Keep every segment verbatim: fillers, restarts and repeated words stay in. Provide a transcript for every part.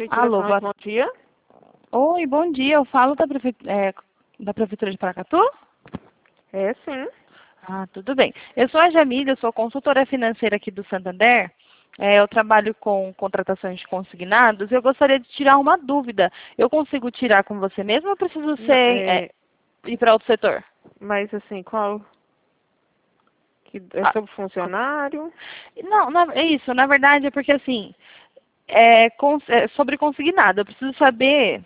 Prefeitura Alô, fala, boa... bom dia. Oi, bom dia. Eu falo da, prefe... é, da Prefeitura de Paracatu? É, sim. Ah, tudo bem. Eu sou a Jamília, eu sou consultora financeira aqui do Santander. É, eu trabalho com contratações de consignados. Eu gostaria de tirar uma dúvida. Eu consigo tirar com você mesmo ou eu preciso ser, Não, é, é, ir para outro setor? mas assim, qual? Que é Ah, sobre funcionário? não, na- é isso. Na verdade é porque assim, é, cons- é sobre consignado. Eu preciso saber.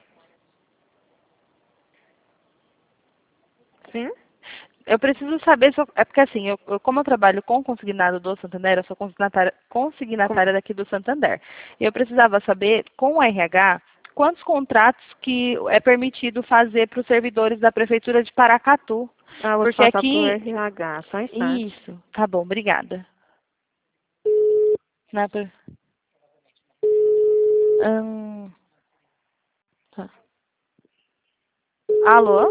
Sim? Eu preciso saber se eu, é porque assim, eu, eu- como eu trabalho com consignado do Santander, eu sou consignatária, Com- consignatária daqui do Santander. E eu precisava saber, com o R H, quantos contratos que é permitido fazer para os servidores da Prefeitura de Paracatu. Ah, vou te Porque passar pro aqui... R H, só um instante. Isso, tá bom, obrigada. Na pre- Hum, tá. Alô?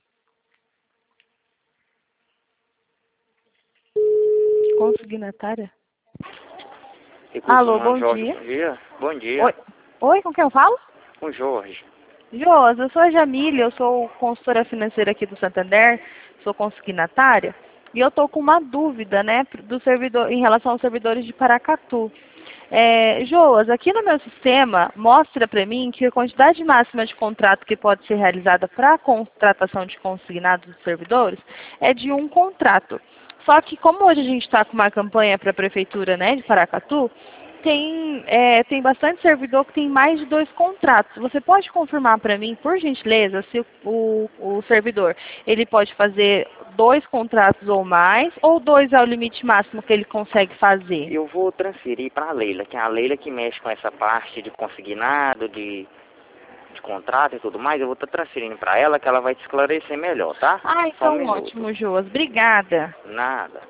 Consignatária? Recursos Alô, Humanos, bom Jorge, dia. bom dia. Bom Oi, dia. Oi, com quem eu falo? Com Jorge. Josi, eu sou a Jamília, eu sou consultora financeira aqui do Santander, sou consignatária, e eu estou com uma dúvida, né, do servidor, em relação aos servidores de Paracatu. É, Joas, aqui no meu sistema, mostra para mim que a quantidade máxima de contrato que pode ser realizada para a contratação de consignados dos servidores é de um contrato. Só que como hoje a gente está com uma campanha para a Prefeitura, né, de Paracatu, tem, é, tem bastante servidor que tem mais de dois contratos. Você pode confirmar para mim, por gentileza, se o, o, o servidor ele pode fazer dois contratos ou mais, ou dois é o limite máximo que ele consegue fazer? Eu vou transferir para a Leila, que é a Leila que mexe com essa parte de consignado, de, de contrato e tudo mais. Eu vou estar transferindo para ela, que ela vai te esclarecer melhor, tá? Ah, Só um então minuto. ótimo, Joas. Obrigada. Nada.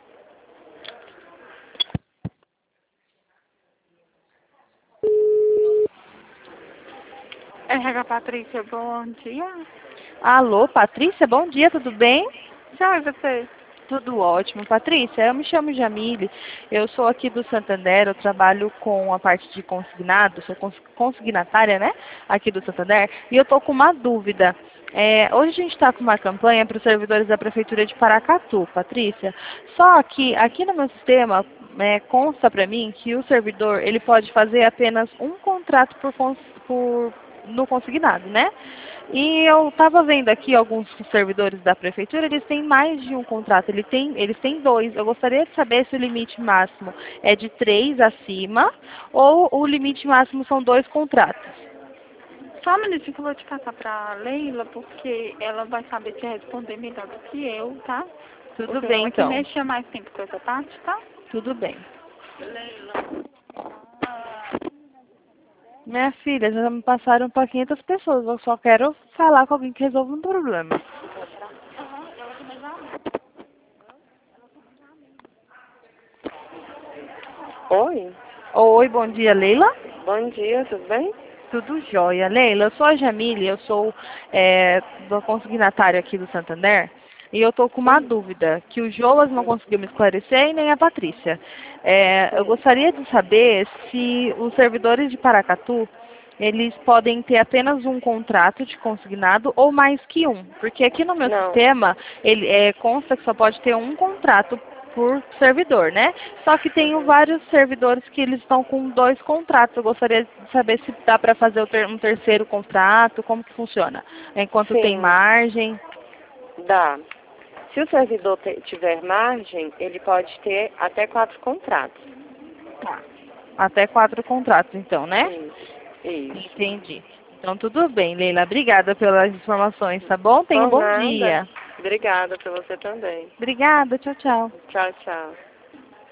R H Patrícia, bom dia. Alô, Patrícia, bom dia, tudo bem? Já e você? Tudo ótimo. Patrícia, eu me chamo Jamile, eu sou aqui do Santander, eu trabalho com a parte de consignado, sou cons- consignatária, né, aqui do Santander, e eu estou com uma dúvida. É, hoje a gente está com uma campanha para os servidores da Prefeitura de Paracatu, Patrícia, só que aqui no meu sistema é, consta para mim que o servidor ele pode fazer apenas um contrato por, cons- por no consignado, né? E eu estava vendo aqui alguns servidores da prefeitura, eles têm mais de um contrato, ele tem, eles têm dois. Eu gostaria de saber se o limite máximo é de três acima ou o limite máximo são dois contratos. Só um minutinho que eu vou te passar pra Leila, porque ela vai saber te responder melhor do que eu, tá? Tudo Porque bem, ela que então. mexe há mais tempo com essa parte, tá? Tudo bem. Leila. Minha filha, já me passaram para quinhentas pessoas. Eu só quero falar com alguém que resolva um problema. Oi, Oi, bom dia, Leila. bom dia, tudo bem? Tudo jóia. Leila, eu sou a Jamile, eu sou é, do consignatário aqui do Santander. E eu estou com uma Sim, dúvida, que o Joas não conseguiu me esclarecer e nem a Patrícia. É, eu sim. gostaria de saber se os servidores de Paracatu, eles podem ter apenas um contrato de consignado ou mais que um. Porque aqui no meu Não, sistema, ele é, consta que só pode ter um contrato por servidor, né? Só que tenho uhum. vários servidores que eles estão com dois contratos. Eu gostaria de saber se dá para fazer o ter- um terceiro contrato, como que funciona? Enquanto tem Sim, margem. dá. Se o servidor te- tiver margem, ele pode ter até quatro contratos. Tá. Até quatro contratos, então, né? Isso, isso. Entendi. Então, tudo bem, Leila. Obrigada pelas informações, tá bom? Tenha um Por bom nada. dia. Obrigada pra você também. Obrigada. Tchau, tchau. Tchau, tchau.